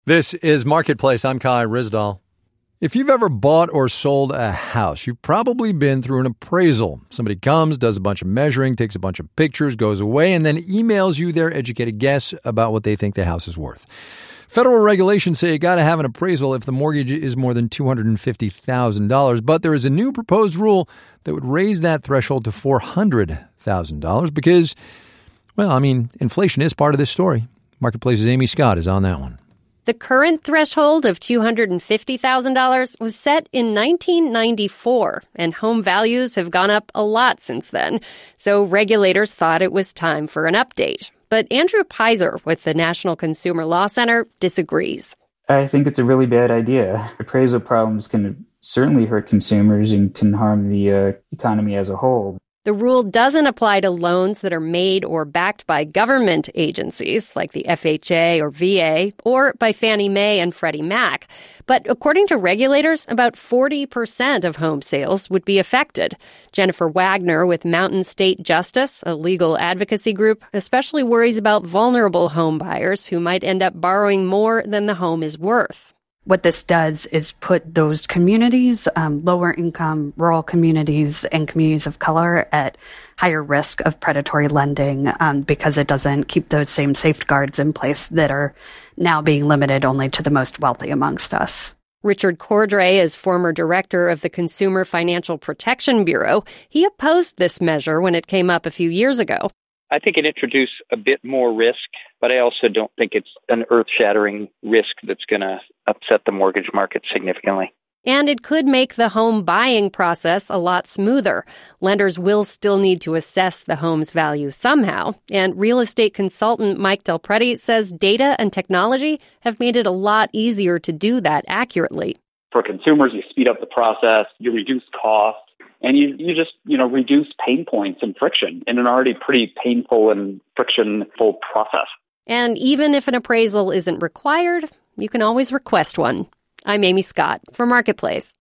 This is Marketplace. I'm Kai Ryssdal. If you've ever bought or sold a house, you've probably been through an appraisal. Somebody comes, does a bunch of measuring, takes a bunch of pictures, goes away, and then emails you their educated guess about what they think the house is worth. Federal regulations say you got to have an appraisal if the mortgage is more than $250,000, but there is a new proposed rule that would raise that threshold to $400,000 because, inflation is part of this story. Marketplace's Amy Scott is on that one. The current threshold of $250,000 was set in 1994, and home values have gone up a lot since then. So regulators thought it was time for an update. But Andrew Pizer with the National Consumer Law Center disagrees. I think it's a really bad idea. Appraisal problems can certainly hurt consumers and can harm the economy as a whole. The rule doesn't apply to loans that are made or backed by government agencies like the FHA or VA or by Fannie Mae and Freddie Mac. But according to regulators, about 40% of home sales would be affected. Jennifer Wagner with Mountain State Justice, a legal advocacy group, especially worries about vulnerable home buyers who might end up borrowing more than the home is worth. What this does is put those communities, lower income, rural communities, and communities of color at higher risk of predatory lending because it doesn't keep those same safeguards in place that are now being limited only to the most wealthy amongst us. Richard Cordray is former director of the Consumer Financial Protection Bureau. He opposed this measure when it came up a few years ago. I think it introduced a bit more risk, but I also don't think it's an earth-shattering risk that's going to upset the mortgage market significantly. And it could make the home buying process a lot smoother. Lenders will still need to assess the home's value somehow. And real estate consultant Mike Del Prete says data and technology have made it a lot easier to do that accurately. For consumers, you speed up the process, you reduce costs, and you just, reduce pain points and friction in an already pretty painful and frictionful process. And even if an appraisal isn't required, you can always request one. I'm Amy Scott for Marketplace.